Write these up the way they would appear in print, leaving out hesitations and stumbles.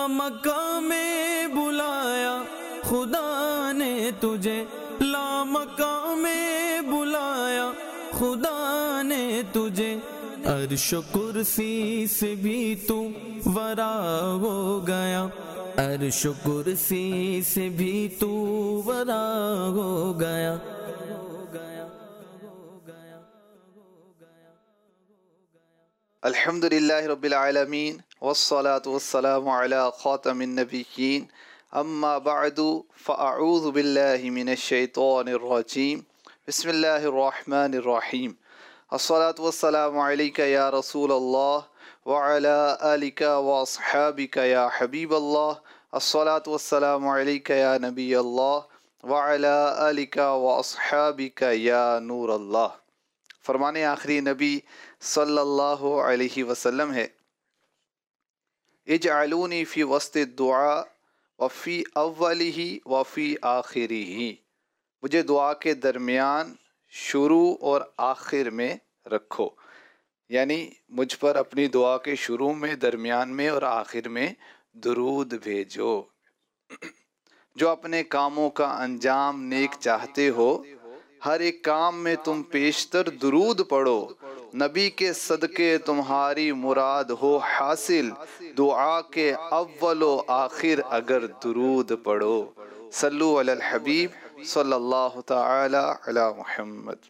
لامکان میں بلایا خدا نے تجھے، لامکان میں بلایا خدا نے تجھے، عرش و کرسی سے بھی تو ورا ہو گیا، عرش و کرسی سے بھی تو ورا ہو گیا۔ الحمدللہ رب العالمین والصلاة والسلام علی خاتم النبیین، اما بعد فاعوذ باللہ من الشیطان الرجیم، بسم اللہ الرحمن الرحیم۔ الصلاة والسلام علیک یا رسول اللہ وعلی آلک واصحابک یا حبیب اللہ، الصلاة والسلام علیک یا نبی اللہ وعلی آلک واصحابک یا نور اللہ۔ فرمان آخری نبی صلی اللہ علیہ وسلم ہے، اجعلونی فی وسط الدعاء وفی اولہ وفی آخرہ، مجھے دعا کے درمیان، شروع اور آخر میں رکھو، یعنی مجھ پر اپنی دعا کے شروع میں، درمیان میں اور آخر میں درود بھیجو۔ جو اپنے کاموں کا انجام نیک چاہتے ہو، ہر ایک کام میں تم پیشتر درود پڑھو، نبی کے صدقے تمہاری مراد ہو حاصل، دعا کے اول و آخر اگر درود پڑھو، صلو علی الحبیب صلی اللہ تعالی علی محمد۔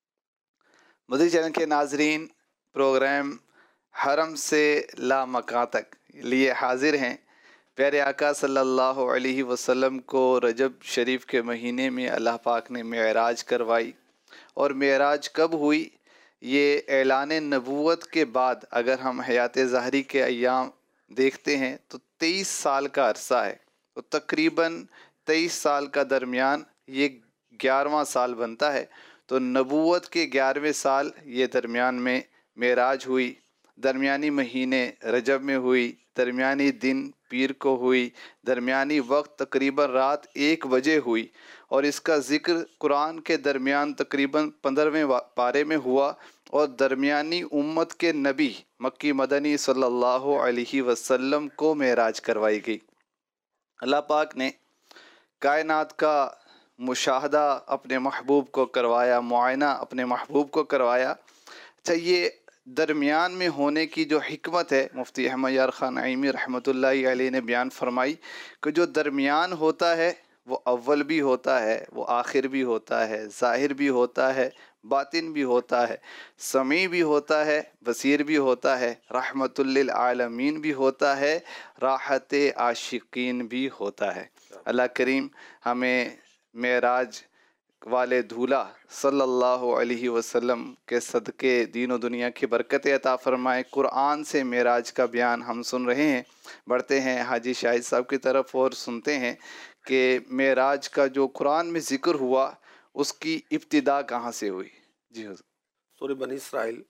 مدنی چینل کے ناظرین، پروگرام حرم سے لامکان تک لیے حاضر ہیں۔ پیارے آقا صلی اللہ علیہ وسلم کو رجب شریف کے مہینے میں اللہ پاک نے معراج کروائی، اور معراج کب ہوئی؟ یہ اعلان نبوت کے بعد اگر ہم حیات ظاہری کے ایام دیکھتے ہیں تو 23 سال کا عرصہ ہے، تو تقریباً 23 سال کا درمیان یہ 11واں سال بنتا ہے، تو نبوت کے 11ویں سال یہ درمیان میں معراج ہوئی، درمیانی مہینے رجب میں ہوئی، درمیانی دن پیر کو ہوئی، درمیانی وقت تقریباً رات 1 بجے ہوئی، اور اس کا ذکر قرآن کے درمیان تقریباً 15ویں پارے میں ہوا، اور درمیانی امت کے نبی مکی مدنی صلی اللہ علیہ وسلم کو معراج کروائی گئی۔ اللہ پاک نے کائنات کا مشاہدہ اپنے محبوب کو کروایا، معائنہ اپنے محبوب کو کروایا۔ اچھا، یہ درمیان میں ہونے کی جو حکمت ہے، مفتی احمد یار خان نعیمی رحمۃ اللہ علیہ نے بیان فرمائی کہ جو درمیان ہوتا ہے وہ اول بھی ہوتا ہے، وہ آخر بھی ہوتا ہے، ظاہر بھی ہوتا ہے، باطن بھی ہوتا ہے، سمیع بھی ہوتا ہے، بصیر بھی ہوتا ہے، رحمت للعالمین بھی ہوتا ہے، راحت عاشقین بھی ہوتا ہے۔ اللہ کریم ہمیں معراج والے دھولا صلی اللہ علیہ وسلم کے صدقے دین و دنیا کی برکت عطا فرمائے۔ قرآن سے معراج کا بیان ہم سن رہے ہیں، بڑھتے ہیں حاجی شاہد صاحب کی طرف اور سنتے ہیں کہ معراج کا جو قرآن میں ذکر ہوا اس کی ابتدا کہاں سے ہوئی؟ جی حضور۔ سورہ بنی اسرائیل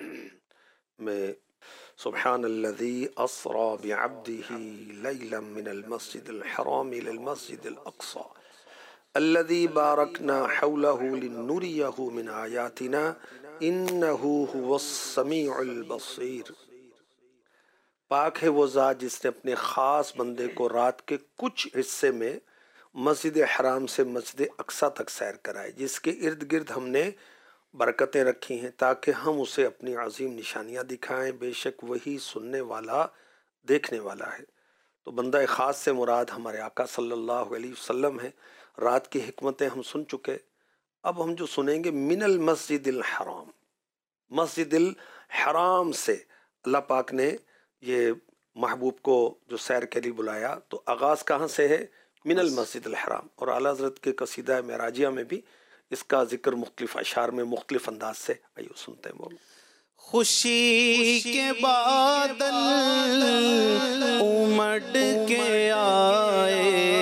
میں سبحان الذی اسری بعبدہ لیلا من المسجد الحرام الی المسجد الاقصی الذي باركنا حوله لنريه من آياتنا إنه هو السميع البصير۔ پاک ہے وہ ذات جس نے اپنے خاص بندے کو رات کے کچھ حصے میں مسجد حرام سے مسجد اقصی تک سیر کرائے، جس کے ارد گرد ہم نے برکتیں رکھی ہیں تاکہ ہم اسے اپنی عظیم نشانیاں دکھائیں، بے شک وہی سننے والا دیکھنے والا ہے۔ تو بندہ خاص سے مراد ہمارے آقا صلی اللہ علیہ وسلم ہے۔ رات کی حکمتیں ہم سن چکے، اب ہم جو سنیں گے من المسجد الحرام، مسجد الحرام سے اللہ پاک نے یہ محبوب کو جو سیر کے لیے بلایا، تو آغاز کہاں سے ہے؟ من المسجد الحرام۔ اور اعلیٰ حضرت کے قصیدہ معراجیہ میں بھی اس کا ذکر مختلف اشعار میں مختلف انداز سے آئیے سنتے ہیں۔ خوشی کے بادل امڈ کے آئے،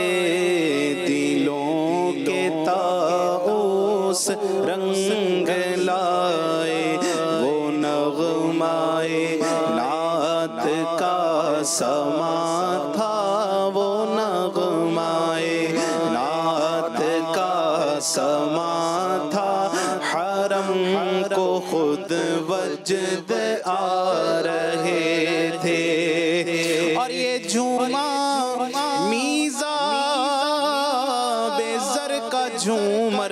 دلوں کے طاؤس رنگ لائے، وہ نغمائے نعت کا سما تھا، وہ نغمائے نعت کا سما تھا، حرم کو خود وجد آ رہے تھے، اور یہ جھوما میزا بے زر کا جھومر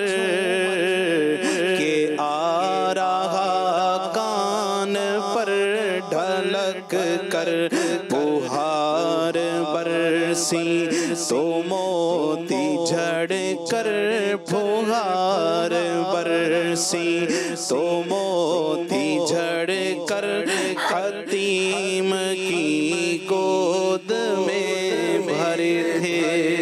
کے آ رہا کان پر ڈھلک کر بہار برسی تو موتی جھڑ کر بہار برسی تو موتی جھڑ کر حتیم کی گود میں بھرے تھے۔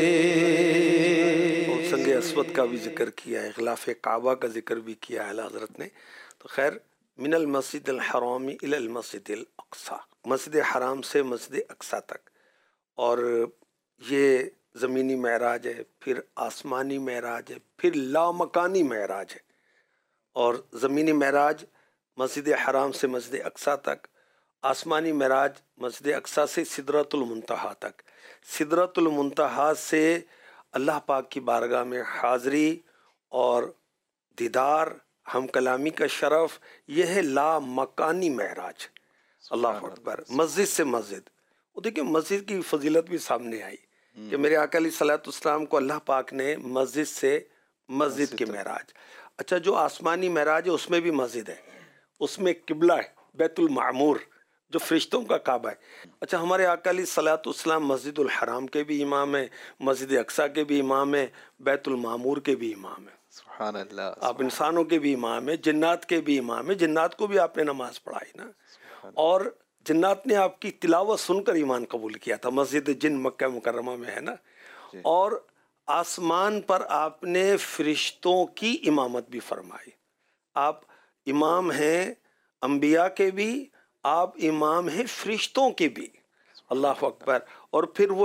سنگ اسود کا بھی ذکر کیا ہے، غلاف کعبہ کا ذکر بھی کیا ہے اعلیٰ حضرت نے۔ تو خیر، من المسجد الحرام الی المسجد الاقصی، مسجد حرام سے مسجد اقصی تک، اور یہ زمینی معراج ہے، پھر آسمانی معراج ہے، پھر لامکانی معراج ہے۔ اور زمینی معراج مسجد حرام سے مسجد اقصی تک، آسمانی معراج مسجد اقصی سے سدرۃ المنتہا تک، سدرۃ المنتہا سے اللہ پاک کی بارگاہ میں حاضری اور دیدار، ہم کلامی کا شرف، یہ ہے لامکانی معراج۔ اللہ اکبر، مسجد سے مسجد۔ وہ دیکھیں مسجد کی فضیلت بھی سامنے آئی کہ میرے آقا علیہ الصلوۃ والسلام کو اللہ پاک نے مسجد سے مسجد کے معراج۔ اچھا، جو آسمانی معراج ہے اس میں بھی مسجد ہے، اس میں قبلہ ہے بیت المعمور جو فرشتوں کا کعبہ ہے۔ اچھا، ہمارے آقا علیہ الصلوۃ والسلام مسجد الحرام کے بھی امام ہیں، مسجد اقصی کے بھی امام ہیں، بیت المعمور کے بھی امام ہیں۔ سبحان اللہ۔ آپ انسانوں کے بھی امام ہیں، جنات کے بھی امام ہیں، جنات کو بھی آپ نے نماز پڑھائی نا، اور جنات نے آپ کی تلاوت سن کر ایمان قبول کیا تھا۔ مسجد جن مکہ مکرمہ میں ہے نا، اور آسمان پر آپ نے فرشتوں کی امامت بھی فرمائی۔ آپ امام ہیں انبیاء کے بھی، آپ امام ہیں فرشتوں کے بھی۔ اللہ اکبر۔ اور پھر وہ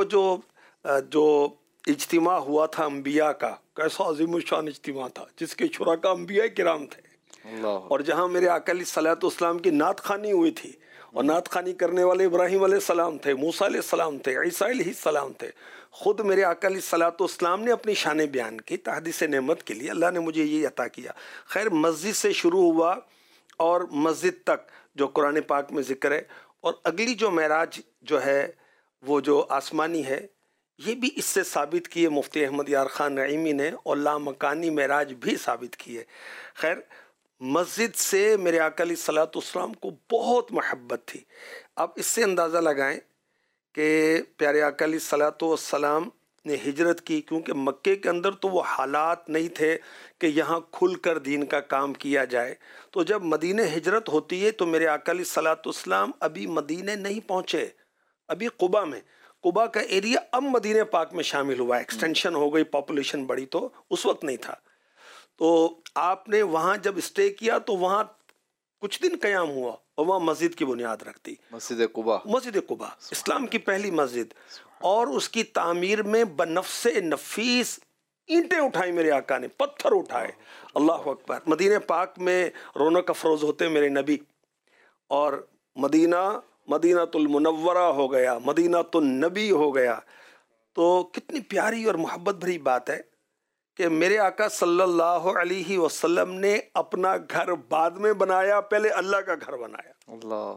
جو اجتماع ہوا تھا انبیاء کا، کیسا عظیم الشان اجتماع تھا، جس کے شرکاء انبیاء کرام تھے، اور جہاں میرے آقا علیہ الصلوۃ والسلام کی نعت خوانی ہوئی تھی، اور نعت خوانی کرنے والے ابراہیم علیہ السلام تھے، موسیٰ علیہ السلام تھے، عیسیٰ علیہ السلام تھے۔ خود میرے آقا علیہ الصلوۃ والسلام نے اپنی شان بیان کی، تحدیث نعمت کے لیے اللہ نے مجھے یہ عطا کیا۔ خیر، مسجد سے شروع ہوا اور مسجد تک جو قرآن پاک میں ذکر ہے، اور اگلی جو معراج جو ہے وہ جو آسمانی ہے، یہ بھی اس سے ثابت کی ہے مفتی احمد یار خان نعیمی نے، اور لامکانی معراج بھی ثابت کی ہے۔ خیر، مسجد سے میرے آقا علیہ الصلوۃ والسلام کو بہت محبت تھی۔ آپ اس سے اندازہ لگائیں کہ پیارے آقا علیہ الصلوۃ والسلام نے ہجرت کی، کیونکہ مکے کے اندر تو وہ حالات نہیں تھے کہ یہاں کھل کر دین کا کام کیا جائے۔ تو جب مدینہ ہجرت ہوتی ہے تو میرے آقا علیہ الصلوۃ والسلام ابھی مدینہ نہیں پہنچے، ابھی قبا میں، قبا کا ایریا اب مدینہ پاک میں شامل ہوا، ایکسٹینشن ہو گئی، پاپولیشن بڑھی، تو اس وقت نہیں تھا۔ تو آپ نے وہاں جب اسٹے کیا تو وہاں کچھ دن قیام ہوا، اور وہاں مسجد کی بنیاد رکھتی، مسجد قباء، مسجد قباء اسلام کی پہلی مسجد، اور اس کی تعمیر میں بنفس نفیس اینٹیں اٹھائی میرے آقا نے، پتھر اٹھائے۔ اللہ اکبر۔ مدینہ پاک میں رونق افروز ہوتے میرے نبی، اور مدینہ المنورہ ہو گیا، مدینہ النبی ہو گیا۔ تو کتنی پیاری اور محبت بھری بات ہے کہ میرے آقا صلی اللہ علیہ وسلم نے اپنا گھر بعد میں بنایا، پہلے اللہ کا گھر بنایا۔ اللہ،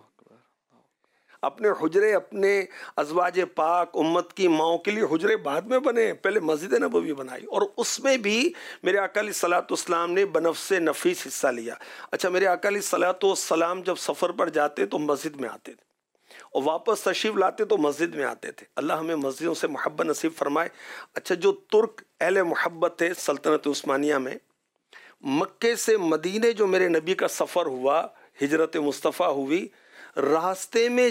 اپنے حجرے، اپنے ازواج پاک امت کی ماؤں کے لیے حجرے بعد میں بنے، پہلے مسجد نبوی بنائی، اور اس میں بھی میرے آقا علیہ الصلوۃ والسلام نے بنفس نفیس حصہ لیا۔ اچھا، میرے آقا علیہ الصلوۃ والسلام جب سفر پر جاتے تو مسجد میں آتے تھے، اور واپس تشریف لاتے تو مسجد میں آتے تھے۔ اللہ ہمیں مسجدوں سے محبت نصیب فرمائے۔ اچھا، جو ترک اہل محبت تھے سلطنت عثمانیہ میں، مکے سے مدینے جو میرے نبی کا سفر ہوا، ہجرت مصطفیٰ ہوئی، راستے میں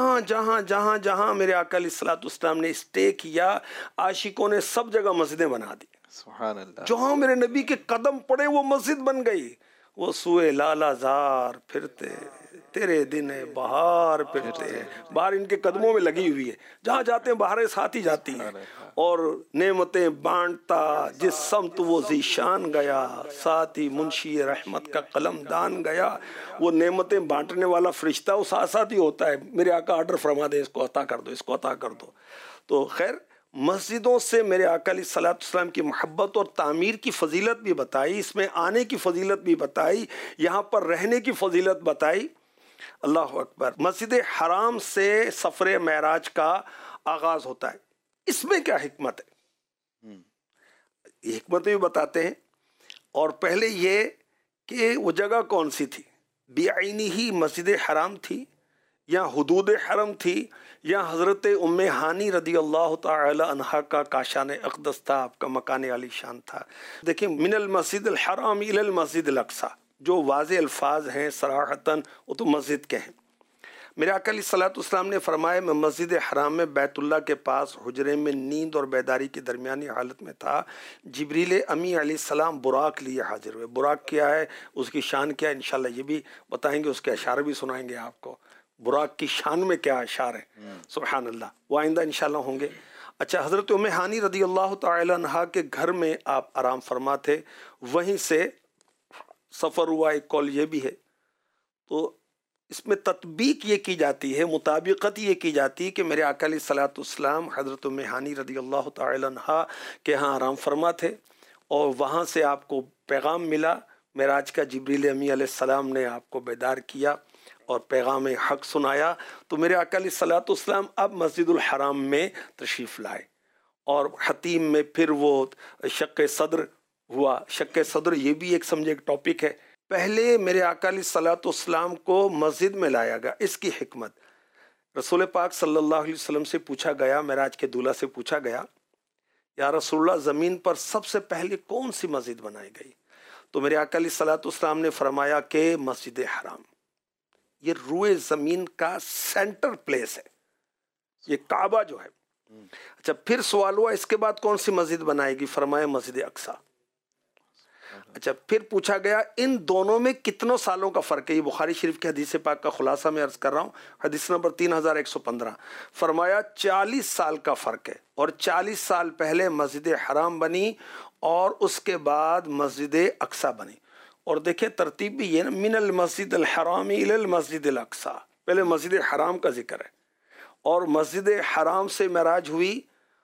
جہاں میرے آقا علیہ الصلوۃ والسلام نے اسٹے کیا، عاشقوں نے سب جگہ مسجدیں بنا دی۔ سبحان اللہ۔ جہاں میرے نبی کے قدم پڑے وہ مسجد بن گئی۔ وہ سوئے لالا زار پھرتے، تیرے دن بہار پھرتے ہیں، بہار ان کے قدموں میں لگی ہوئی ہے، جہاں جاتے ہیں بہاریں ساتھ ہی جاتی ہیں، اور نعمتیں بانٹتا جس سمت وہ ذیشان گیا، ساتھ ہی منشی رحمت کا قلم دان گیا۔ وہ نعمتیں بانٹنے والا فرشتہ وہ ساتھ ساتھ ہی ہوتا ہے، میرے آقا آرڈر فرما دے، اس کو عطا کر دو، اس کو عطا کر دو۔ تو خیر، مسجدوں سے میرے آقا علیہ الصلوۃ والسلام کی محبت اور تعمیر کی فضیلت بھی بتائی، اس میں آنے کی فضیلت بھی بتائی، یہاں پر رہنے کی فضیلت بتائی۔ اللہ اکبر۔ مسجد حرام سے سفر معراج کا آغاز ہوتا ہے. اس میں کیا حکمت ہے؟ یہ حکمت بھی بتاتے ہیں. اور پہلے یہ کہ وہ جگہ کون سی تھی، بعینی ہی مسجد حرام تھی یا حدود حرم تھی یا حضرت ام ہانی رضی اللہ تعالی عنہا کا کاشان اقدس تھا، آپ کا مکان عالی شان تھا. دیکھیں من المسجد الحرام الی المسجد الاقصی، جو واضح الفاظ ہیں صراحتاً وہ تو مسجد کے ہیں. میرے آقا علیہ الصلوۃ والسلام نے فرمایا میں مسجد حرام میں بیت اللہ کے پاس حجرے میں نیند اور بیداری کی درمیانی حالت میں تھا. جبریل امی علیہ السلام براق لیے حاضر ہوئے. براق کیا ہے، اس کی شان کیا ہے، انشاءاللہ یہ بھی بتائیں گے، اس کے اشعار بھی سنائیں گے آپ کو. براق کی شان میں کیا اشعار ہیں، سبحان اللہ، وہ آئندہ انشاءاللہ ہوں گے. اچھا، حضرت ام ہانی رضی اللہ تعالی عنہا کے گھر میں آپ آرام فرما تھے، وہیں سے سفر ہوا. ایک قول یہ بھی ہے. تو اس میں تطبیق یہ کی جاتی ہے، مطابقت یہ کی جاتی ہے کہ میرے آقا علیہ الصلوۃ والسلام حضرت ام ہانی رضی اللہ تعالی عنہا کے ہاں آرام فرما تھے اور وہاں سے آپ کو پیغام ملا معراج کا. جبریل امی علیہ السلام نے آپ کو بیدار کیا اور پیغام حق سنایا. تو میرے آقا علیہ الصلوۃ والسلام اب مسجد الحرام میں تشریف لائے اور حتیم میں پھر وہ شق صدر ہوا. شق صدر یہ بھی ایک سمجھے ایک ٹاپک ہے. پہلے میرے آقا علیہ الصلوۃ والسلام کو مسجد میں لایا گیا. اس کی حکمت رسول پاک صلی اللہ علیہ وسلم سے پوچھا گیا، معراج کے دولہا سے پوچھا گیا یا رسول اللہ زمین پر سب سے پہلے کون سی مسجد بنائی گئی؟ تو میرے آقا علیہ الصلوۃ والسلام نے فرمایا کہ مسجد حرام. یہ روئے زمین کا سینٹر پلیس ہے، یہ کعبہ جو ہے. اچھا، پھر سوال ہوا اس کے بعد کون سی مسجد بنائے گی؟ فرمایا مسجد اقصی. اچھا، پھر پوچھا گیا ان دونوں میں کتنوں سالوں کا فرق ہے؟ یہ بخاری شریف کی حدیث پاک کا خلاصہ میں عرض کر رہا ہوں، حدیث نمبر 3115. فرمایا 40 سال کا فرق ہے، اور 40 سال پہلے مسجد حرام بنی اور اس کے بعد مسجد اقصی بنی. اور دیکھیں ترتیب بھی یہ نا، من المسجد الحرام الی المسجد الاقصی، پہلے مسجد حرام کا ذکر ہے اور مسجد حرام سے معراج ہوئی.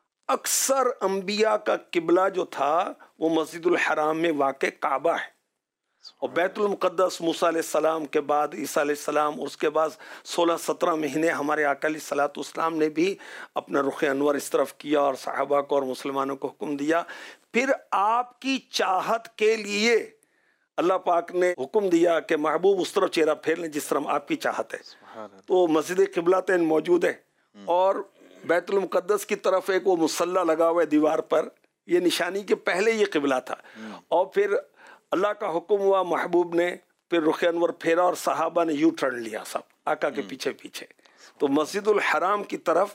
اکثر انبیاء کا قبلہ جو تھا وہ مسجد الحرام میں واقع کعبہ ہے، اور بیت المقدس موسیٰ علیہ السلام کے بعد عیسیٰ علیہ السلام، اس کے بعد 16-17 مہینے ہمارے آقا علیہ الصلوۃ والسلام نے بھی اپنا رخ انور اس طرف کیا اور صحابہ کو اور مسلمانوں کو حکم دیا. پھر آپ کی چاہت کے لیے اللہ پاک نے حکم دیا کہ محبوب اس طرف چہرہ پھیر لیں جس طرح آپ کی چاہت ہے. تو مسجد قبلتین موجود ہے اور بیت المقدس کی طرف ایک وہ مصلی لگا ہوا ہے دیوار پر، یہ نشانی کہ پہلے یہ قبلہ تھا. اور پھر اللہ کا حکم ہوا، محبوب نے پھر رخ انور پھیرا اور صحابہ نے یو ٹرن لیا سب آقا کے پیچھے پیچھے، تو مسجد الحرام کی طرف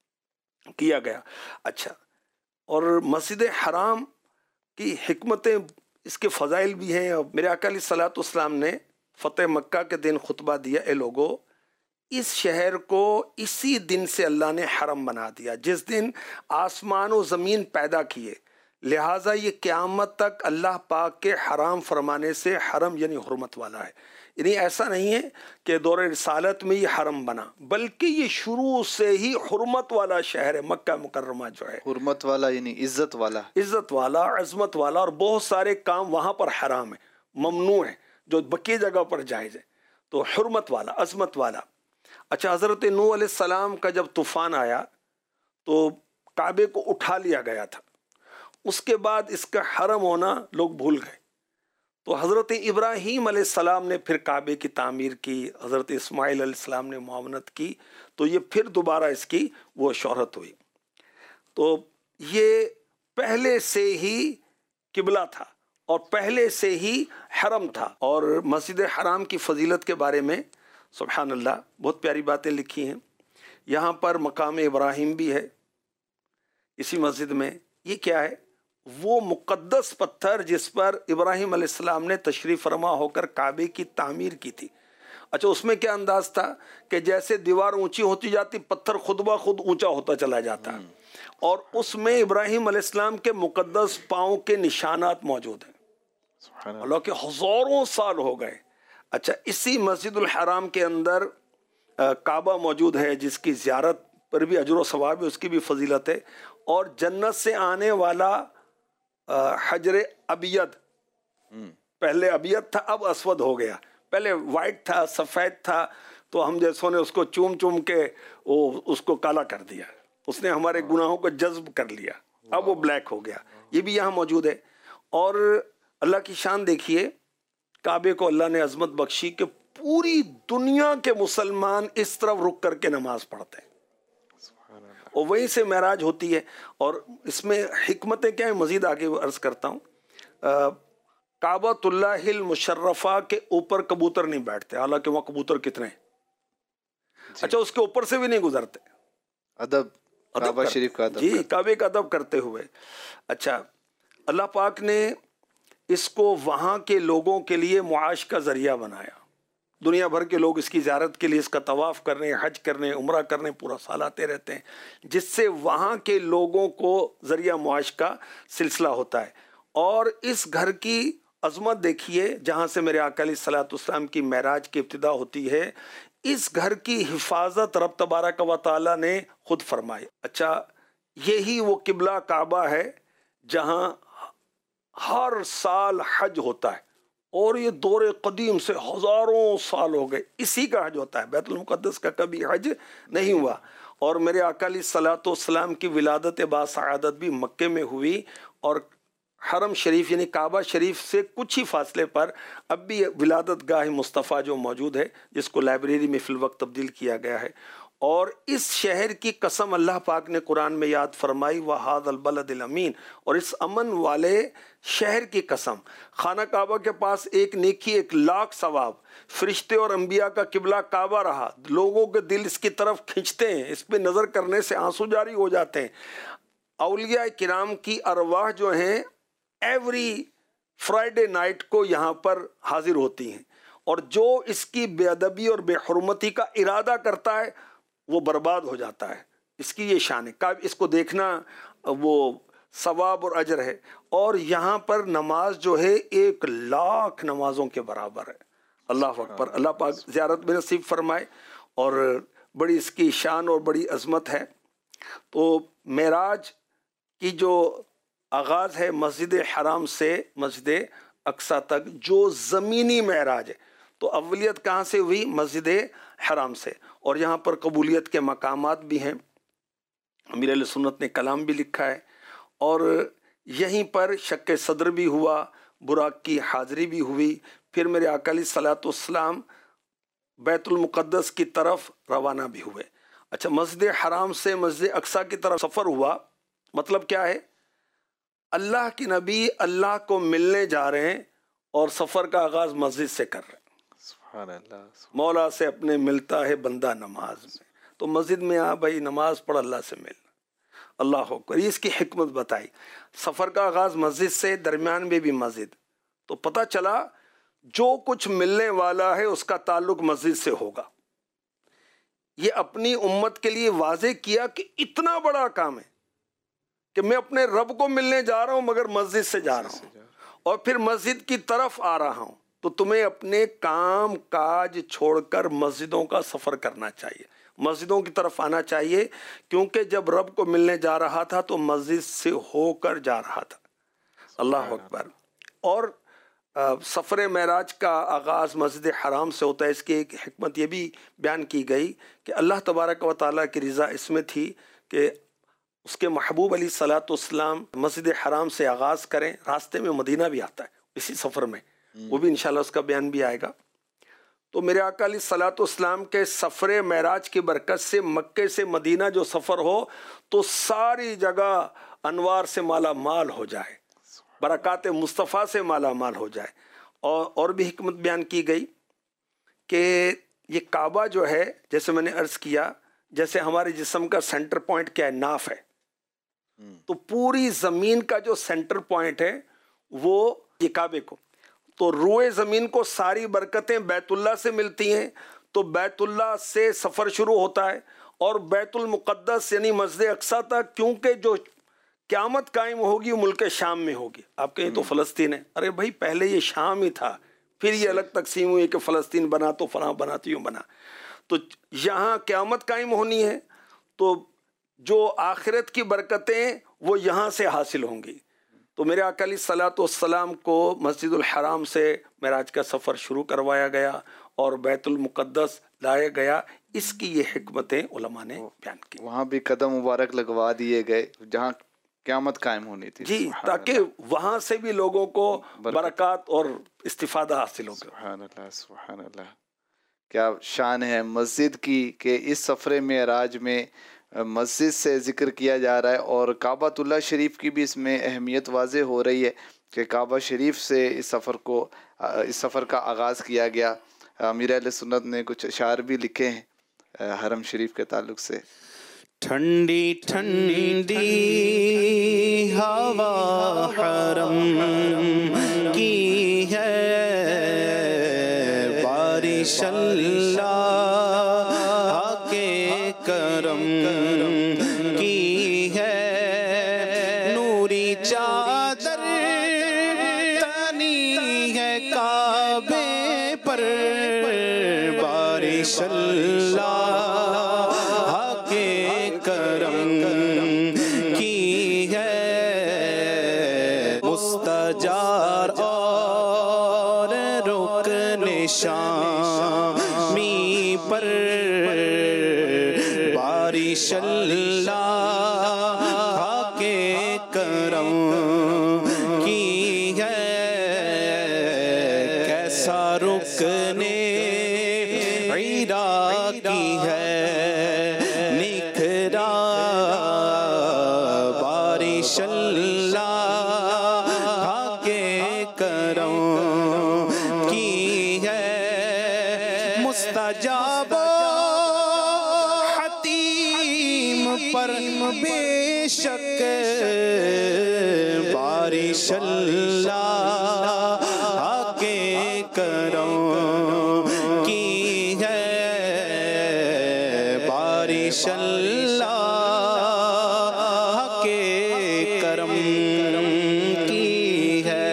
کیا گیا. اچھا، اور مسجد حرام کی حکمتیں، اس کے فضائل بھی ہیں. میرے آقا علیہ الصلوۃ والسلام نے فتح مکہ کے دن خطبہ دیا، اے لوگو اس شہر کو اسی دن سے اللہ نے حرم بنا دیا جس دن آسمان و زمین پیدا کیے، لہٰذا یہ قیامت تک اللہ پاک کے حرام فرمانے سے حرم یعنی حرمت والا ہے. یعنی ایسا نہیں ہے کہ دور رسالت میں یہ حرم بنا، بلکہ یہ شروع سے ہی حرمت والا شہر ہے. مکہ مکرمہ جو ہے حرمت والا یعنی عزت والا، عزت والا، عظمت والا، اور بہت سارے کام وہاں پر حرام ہے، ممنوع ہے، جو بقیہ جگہ پر جائز ہے. تو حرمت والا، عظمت والا. اچھا، حضرت نوح علیہ السلام کا جب طوفان آیا تو کعبے کو اٹھا لیا گیا تھا، اس کے بعد اس کا حرم ہونا لوگ بھول گئے. تو حضرت ابراہیم علیہ السلام نے پھر کعبے کی تعمیر کی، حضرت اسماعیل علیہ السلام نے معاونت کی، تو یہ پھر دوبارہ اس کی وہ شہرت ہوئی. تو یہ پہلے سے ہی قبلہ تھا اور پہلے سے ہی حرم تھا. اور مسجد حرام کی فضیلت کے بارے میں سبحان اللہ بہت پیاری باتیں لکھی ہیں. یہاں پر مقام ابراہیم بھی ہے اسی مسجد میں. یہ کیا ہے؟ وہ مقدس پتھر جس پر ابراہیم علیہ السلام نے تشریف فرما ہو کر کعبے کی تعمیر کی تھی. اچھا، اس میں کیا انداز تھا کہ جیسے دیوار اونچی ہوتی جاتی پتھر خود بخود اونچا ہوتا چلا جاتا، اور اس میں ابراہیم علیہ السلام کے مقدس پاؤں کے نشانات موجود ہیں. اللہ کے ہزاروں سال ہو گئے. اچھا، اسی مسجد الحرام کے اندر کعبہ موجود ہے جس کی زیارت پر بھی اجر و ثواب ہے، اس کی بھی فضیلت ہے. اور جنت سے آنے والا حجر ابید، پہلے ابید تھا اب اسود ہو گیا، پہلے وائٹ تھا سفید تھا، تو ہم جیسوں نے اس کو چوم چوم کے اس کو کالا کر دیا. اس نے ہمارے گناہوں کو جذب کر لیا، اب وہ بلیک ہو گیا. یہ بھی یہاں موجود ہے. اور اللہ کی شان دیکھیے، کعبے کو اللہ نے عظمت بخشی کہ پوری دنیا کے مسلمان اس طرف رک کر کے نماز پڑھتے ہیں اور وہیں سے معراج ہوتی ہے. اور اس میں حکمتیں کیا ہیں مزید آگے عرض کرتا ہوں. کعبۃ اللہ المشرفہ کے اوپر کبوتر نہیں بیٹھتے، حالانکہ وہاں کبوتر کتنے ہیں. اچھا، اس کے اوپر سے بھی نہیں گزرتے. ادب کعبہ شریف کا ادب. جی، کعبے کا ادب کرتے ہوئے. اچھا، اللہ پاک نے اس کو وہاں کے لوگوں کے لیے معاش کا ذریعہ بنایا. دنیا بھر کے لوگ اس کی زیارت کے لیے اس کا طواف کرنے، حج کرنے، عمرہ کرنے پورا سال آتے رہتے ہیں، جس سے وہاں کے لوگوں کو ذریعہ معاش کا سلسلہ ہوتا ہے. اور اس گھر کی عظمت دیکھیے، جہاں سے میرے آقا علیہ الصلوۃ والسلام کی معراج کی ابتدا ہوتی ہے. اس گھر کی حفاظت رب تبارک و تعالی نے خود فرمائی. اچھا، یہی وہ قبلہ کعبہ ہے جہاں ہر سال حج ہوتا ہے، اور یہ دور قدیم سے ہزاروں سال ہو گئے اسی کا حج ہوتا ہے. بیت المقدس کا کبھی حج نہیں ہوا. اور میرے آقا علیہ الصلوۃ والسلام کی ولادت باسعادت بھی مکے میں ہوئی، اور حرم شریف یعنی کعبہ شریف سے کچھ ہی فاصلے پر اب بھی ولادت گاہ مصطفیٰ جو موجود ہے، جس کو لائبریری میں فی الوقت تبدیل کیا گیا ہے. اور اس شہر کی قسم اللہ پاک نے قرآن میں یاد فرمائی، وَهَذَا الْبَلَدِ الْأَمِينَ، اور اس امن والے شہر کی قسم. خانہ کعبہ کے پاس ایک نیکی 1,00,000 ثواب. فرشتے اور انبیاء کا قبلہ کعبہ رہا، لوگوں کے دل اس کی طرف کھنچتے ہیں، اس پہ نظر کرنے سے آنسو جاری ہو جاتے ہیں. اولیاء کرام کی ارواح جو ہیں ایوری فرائیڈے نائٹ کو یہاں پر حاضر ہوتی ہیں، اور جو اس کی بے ادبی اور بے حرمتی کا ارادہ کرتا ہے وہ برباد ہو جاتا ہے. اس کی یہ شان ہے، اس کو دیکھنا وہ ثواب اور اجر ہے. اور یہاں پر نماز جو ہے 1,00,000 نمازوں کے برابر ہے. اللہ اکبر. اللہ پاک زیارت میں نصیب فرمائے. اور بڑی اس کی شان اور بڑی عظمت ہے. تو معراج کی جو آغاز ہے مسجد حرام سے مسجد اقصیٰ تک، جو زمینی معراج ہے، تو اولیت کہاں سے ہوئی؟ مسجد حرام سے. اور یہاں پر قبولیت کے مقامات بھی ہیں. امیر اہل سنت نے کلام بھی لکھا ہے، اور یہیں پر شق صدر بھی ہوا، براق کی حاضری بھی ہوئی. پھر میرے آقا علیہ الصلوۃ والسلام بیت المقدس کی طرف روانہ بھی ہوئے. اچھا، مسجد حرام سے مسجد اقصیٰ کی طرف سفر ہوا، مطلب کیا ہے؟ اللہ کی نبی اللہ کو ملنے جا رہے ہیں، اور سفر کا آغاز مسجد سے کر رہے ہیں. سبحان اللہ. مولا سے اپنے ملتا ہے بندہ نماز میں، تو مسجد میں آ بھائی، نماز پڑھ، اللہ سے ملنا. اللہ اکبر. یہ اس کی حکمت بتائی. سفر کا آغاز مسجد سے، درمیان میں بھی مسجد. تو پتہ چلا جو کچھ ملنے والا ہے اس کا تعلق مسجد سے ہوگا. یہ اپنی امت کے لیے واضح کیا کہ اتنا بڑا کام ہے کہ میں اپنے رب کو ملنے جا رہا ہوں مگر مسجد سے جا رہا ہوں، اور پھر مسجد کی طرف آ رہا ہوں. تو تمہیں اپنے کام کاج چھوڑ کر مسجدوں کا سفر کرنا چاہیے، مسجدوں کی طرف آنا چاہیے، کیونکہ جب رب کو ملنے جا رہا تھا تو مسجد سے ہو کر جا رہا تھا. اللہ اکبر. اور سفر معراج کا آغاز مسجد حرام سے ہوتا ہے. اس کی ایک حکمت یہ بھی بیان کی گئی کہ اللہ تبارک و تعالیٰ کی رضا اس میں تھی کہ اس کے محبوب علیہ الصلوۃ والسلام مسجد حرام سے آغاز کریں. راستے میں مدینہ بھی آتا ہے اسی سفر میں، وہ بھی انشاءاللہ اس کا بیان بھی آئے گا. تو میرے آقا علیہ الصلوۃ والسلام کے سفر معراج کی برکت سے مکے سے مدینہ جو سفر ہو تو ساری جگہ انوار سے مالا مال ہو جائے، برکات مصطفیٰ سے مالا مال ہو جائے. اور بھی حکمت بیان کی گئی کہ یہ کعبہ جو ہے، جیسے میں نے عرض کیا، جیسے ہمارے جسم کا سینٹر پوائنٹ کیا ہے؟ ناف ہے. تو پوری زمین کا جو سینٹر پوائنٹ ہے وہ یہ کعبے کو، تو روئے زمین کو ساری برکتیں بیت اللہ سے ملتی ہیں. تو بیت اللہ سے سفر شروع ہوتا ہے، اور بیت المقدس یعنی مسجد اقصیٰ تک، کیونکہ جو قیامت قائم ہوگی وہ ملک شام میں ہوگی. آپ کہیں تو فلسطین ہے، ارے بھائی پہلے یہ شام ہی تھا، پھر یہ الگ تقسیم ہوئی کہ فلسطین بنا تو فلاں بنا تو یوں بنا. تو یہاں قیامت قائم ہونی ہے، تو جو آخرت کی برکتیں وہ یہاں سے حاصل ہوں گی. تو میرے آقا علیہ الصلوۃ والسلام کو مسجد الحرام سے معراج کا سفر شروع کروایا گیا اور بیت المقدس لایا گیا. اس کی یہ حکمتیں علماء نے بیان کی. وہاں بھی قدم مبارک لگوا دیے گئے جہاں قیامت قائم ہونی تھی. جی، تاکہ وہاں سے بھی لوگوں کو برکات اور استفادہ حاصل ہو. سبحان اللہ سبحان اللہ. کیا شان ہے مسجد کی کہ اس سفر معراج میں مسجد سے ذکر کیا جا رہا ہے، اور کعبۃ اللہ شریف کی بھی اس میں اہمیت واضح ہو رہی ہے کہ کعبہ شریف سے اس سفر کا آغاز کیا گیا. امیر اہل سنت نے کچھ اشعار بھی لکھے ہیں حرم شریف کے تعلق سے. ٹھنڈی ٹھنڈی ہوا حرم کی ہے، بارش اللہ کے کرم کی ہے، نوری چادر تنی ہے کعبے پر، بارش اللہ کے کرم کی ہے، مستجار اور رکن شامی پر، بارش اللہ کے کرم کی ہے، کیسا رکن عراقی ہے نکھرا، بارش اللہ کے کرم کی ہے، مستجاب حتیم پر بے شک، بارش اللہ کے کرم کی ہے، بارش اللہ کے کرم کی ہے.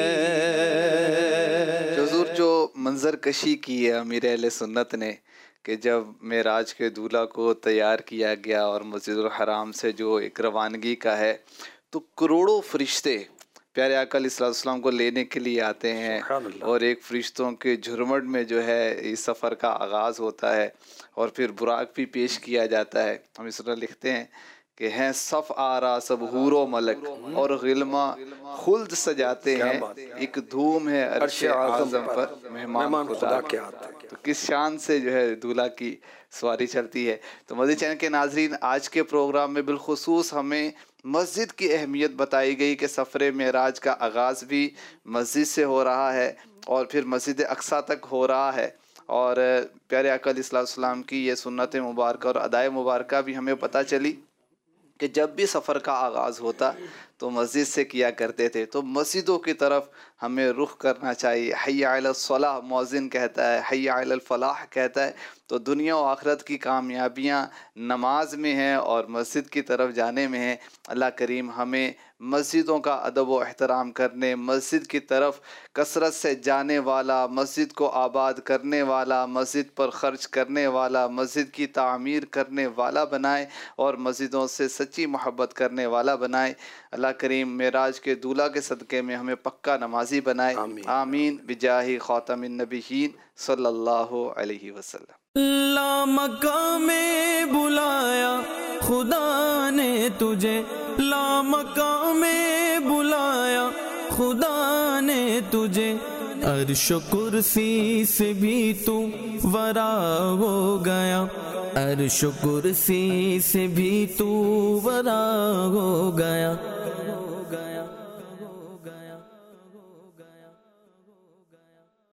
حضور جو منظر کشی کی ہے امیر اہل سنت نے کہ جب معراج کے دولہا کو تیار کیا گیا اور مسجد الحرام سے جو ایک روانگی کا ہے، تو کروڑوں فرشتے پیارے آقا علیہ السلام کو لینے کے لیے آتے ہیں، اور ایک فرشتوں کے جھرمٹ میں جو ہے اس سفر کا آغاز ہوتا ہے، اور پھر براق بھی پیش کیا جاتا ہے. ہم اس طرح لکھتے ہیں کہ ہیں صف آرا سب حور و ملک، اور غلما خلد سجاتے ہیں، ایک دھوم ہے عرش اعظم پر مہمان خدا کے آتے ہیں. تو کس شان سے جو ہے دولہا کی سواری چلتی ہے. تو مزید چینل کے ناظرین، آج کے پروگرام میں بالخصوص ہمیں مسجد کی اہمیت بتائی گئی کہ سفر معراج کا آغاز بھی مسجد سے ہو رہا ہے اور پھر مسجد اقصیٰ تک ہو رہا ہے، اور پیارے آقا علیہ السلام کی یہ سنت مبارکہ اور ادائے مبارکہ بھی ہمیں پتہ چلی کہ جب بھی سفر کا آغاز ہوتا تو مسجد سے کیا کرتے تھے. تو مسجدوں کی طرف ہمیں رخ کرنا چاہیے. حی علی الصلاح مؤذن کہتا ہے، حی علی الفلاح کہتا ہے. تو دنیا و آخرت کی کامیابیاں نماز میں ہیں اور مسجد کی طرف جانے میں ہیں. اللہ کریم ہمیں مسجدوں کا ادب و احترام کرنے، مسجد کی طرف کثرت سے جانے والا، مسجد کو آباد کرنے والا، مسجد پر خرچ کرنے والا، مسجد کی تعمیر کرنے والا بنائے، اور مسجدوں سے سچی محبت کرنے والا بنائے. اللہ کریم معراج کے دولہا کے صدقے میں ہمیں پکا نمازی بنائے. آمین بجاہ خاتم النبیین صلی اللہ علیہ وسلم. لا مقام میں بلایا خدا نے تجھے، لا مقام میں بلایا خدا نے تجھے، عرش و کرسی سے بھی تو ورا ہو گیا، عرش و کرسی سے بھی تو ورا ہو گیا.